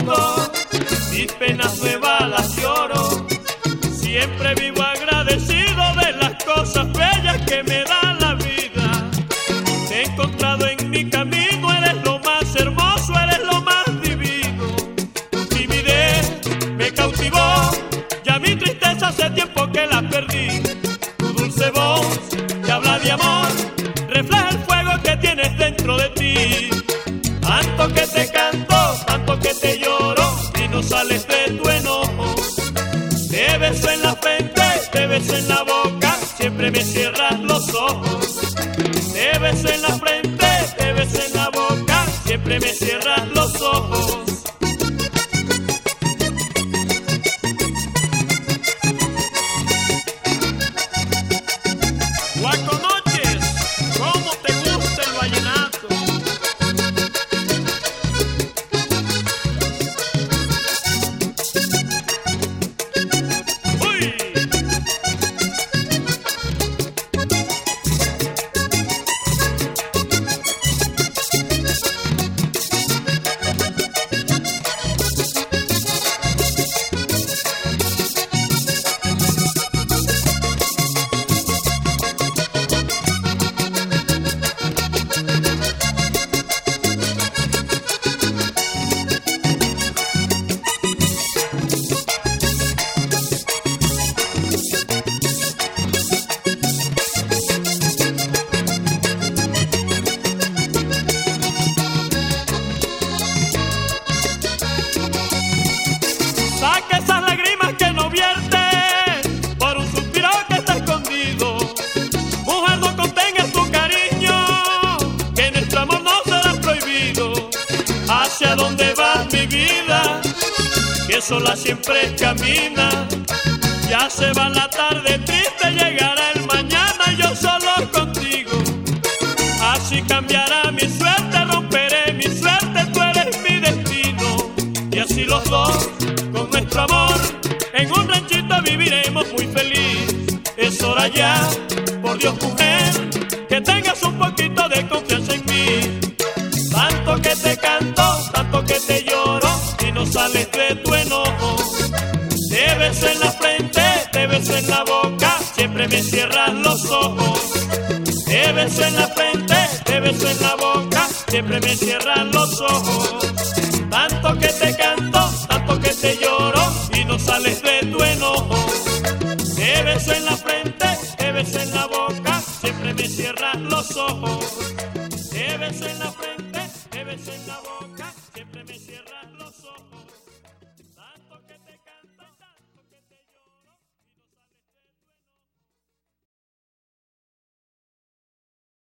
mundo, mis penas nuevas las lloro. Siempre vivo agradecido de las cosas bellas que me da la vida. Te he encontrado en mi camino, eres lo más hermoso, eres lo más divino. Tu timidez me cautivó, ya mi tristeza hace tiempo que la perdí. Tu dulce voz que habla de amor, refleja el fuego que tienes dentro de ti. Tanto que te canto, tanto que te lloro, y no sales de tu enojo. Te beso en la frente, te beso en la boca, siempre me cierras los ojos. Te beso en la frente, te beso en la boca, siempre me cierras los ojos. Guaconoches, ¿cómo te gusta el vallenato? ¡Uy! Saca esas lágrimas que no viertes por un suspiro que está escondido. Mujer, no contengas tu cariño, que nuestro amor no será prohibido. ¿Hacia dónde vas, mi vida? Que sola siempre camina. Ya se va la tarde triste, llegará el mañana, yo solo contigo. Así cambiará mi suerte, romperé mi suerte, tú eres mi destino. Y así los dos, con nuestro amor, en un ranchito viviremos muy feliz. Es hora ya, por Dios mujer, que tengas un poquito de confianza en mí. Tanto que te canto, tanto que te lloro, y no sales de tu enojo. Te beso en la frente, te beso en la boca, siempre me cierras los ojos. Te beso en la frente, te beso en la boca, siempre me cierras los ojos. Tanto que te canto, tanto que te lloro, y no sales de tu enojo. Te beso en la frente, te beso en la boca, siempre me cierras los ojos. Te beso en la frente.